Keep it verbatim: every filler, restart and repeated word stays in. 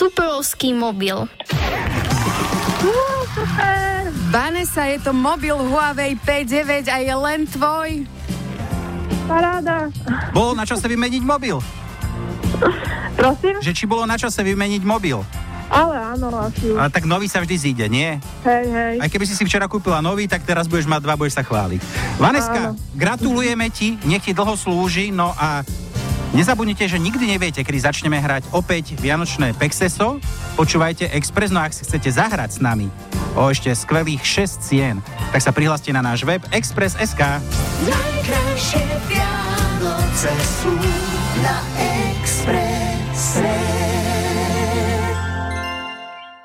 superovský mobil. Uh, super. Vanessa, je to mobil Huawei pé deväť a je len tvoj. Paráda. Bolo na čase vymeniť mobil? Prosím? Že či bolo na čase vymeniť mobil? Ale áno, asi už. Ale tak nový sa vždy zíde, nie? Hej, hej. Aj keby si si včera kúpila nový, tak teraz budeš mať dva, budeš sa chváliť. Vaneska, Áno. gratulujeme ti, nech ti dlho slúži, no a nezabudnite, že nikdy neviete, kedy začneme hrať opäť Vianočné Pexeso. Počúvajte Express, no ak si chcete zahrať s nami o ešte skvelých šesť cien, tak sa prihláste na náš web express bodka es ká. Najkrajšie Vianoce sú na Expresse.